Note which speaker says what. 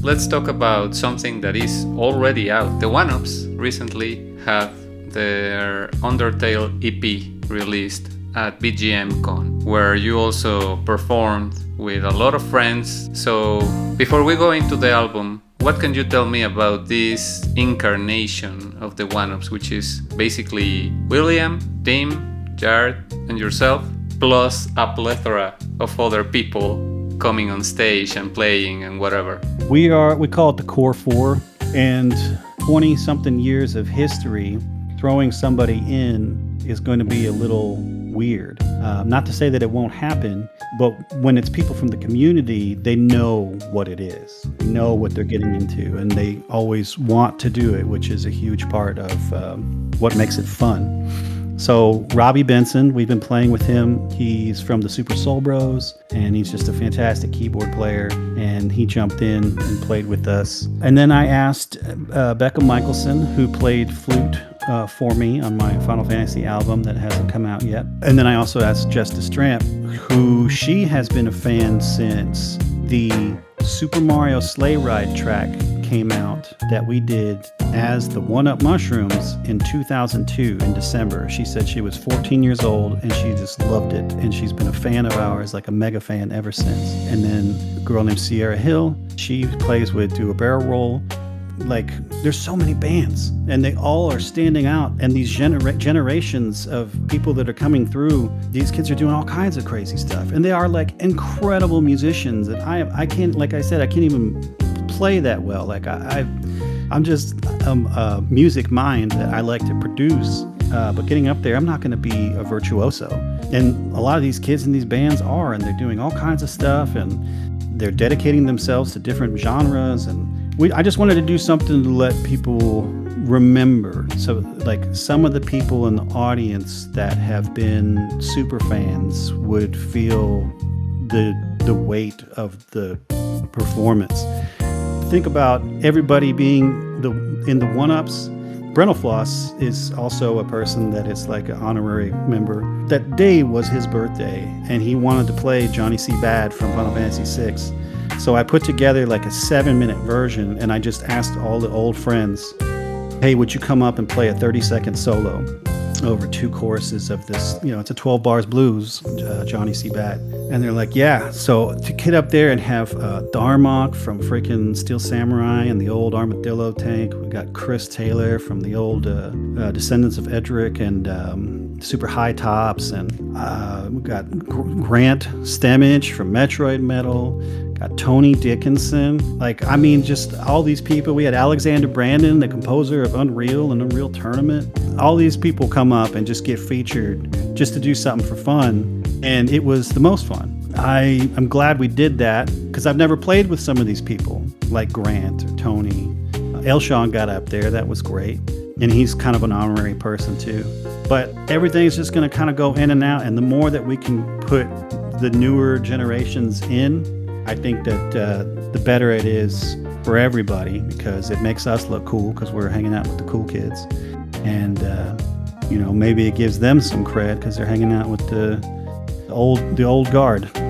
Speaker 1: let's talk about something that is already out. The One Ups recently had their Undertale EP released at BGM Con, where you also performed with a lot of friends. So before we go into the album, what can you tell me about this incarnation of the One Ups, which is basically William, Tim, Jared, and yourself, plus a plethora of other people coming on stage and playing and whatever?
Speaker 2: We call it the Core Four, and 20-something years of history, throwing somebody in is going to be a little weird. Not to say that it won't happen, but when it's people from the community, they know what it is, they know what they're getting into, and they always want to do it, which is a huge part of what makes it fun. So Robbie Benson, we've been playing with him. He's from the Super Soul Bros, and he's just a fantastic keyboard player, and he jumped in and played with us. And then I asked Becca Michelson, who played flute for me on my Final Fantasy album that hasn't come out yet. And then I also asked Justice Stramp, who she has been a fan since the Super Mario Sleigh Ride track came out that we did as the One Up Mushrooms in 2002 in December. She said she was 14 years old and she just loved it, and she's been a fan of ours, like a mega fan ever since. And then a girl named Sierra Hill, she plays with Do a Barrel Roll. Like, there's so many bands, and they all are standing out, and these generations of people that are coming through, these kids are doing all kinds of crazy stuff, and they are like incredible musicians. And I can't, like I said, I can't even play that well. Like I'm just a music mind that I like to produce, but getting up there, I'm not going to be a virtuoso. And a lot of these kids in these bands are, and they're doing all kinds of stuff, and they're dedicating themselves to different genres. And I just wanted to do something to let people remember. So like some of the people in the audience that have been super fans would feel the weight of the performance. Think about everybody being in the One-Ups. Brentalfloss is also a person that is like an honorary member. That day was his birthday, and he wanted to play Johnny C. Bad from Final Fantasy VI. So I put together like a 7-minute version, and I just asked all the old friends, hey, would you come up and play a 30-second solo over 2 choruses of this, it's a 12 bars blues, Johnny C. Bad. And they're like, yeah. So to get up there and have Darmok from freaking Steel Samurai and the old Armadillo tank. We got Chris Taylor from the old Descendants of Edric and Super High Tops. And we got Grant Stemage from Metroid Metal. Got Tony Dickinson. Just all these people. We had Alexander Brandon, the composer of Unreal and Unreal Tournament. All these people come up and just get featured just to do something for fun. And it was the most fun. I'm glad we did that, because I've never played with some of these people like Grant or Tony. Elshawn got up there. That was great. And he's kind of an honorary person too. But everything's just going to kind of go in and out. And the more that we can put the newer generations in, I think that the better it is for everybody, because it makes us look cool because we're hanging out with the cool kids. And, maybe it gives them some cred because they're hanging out with the old guard.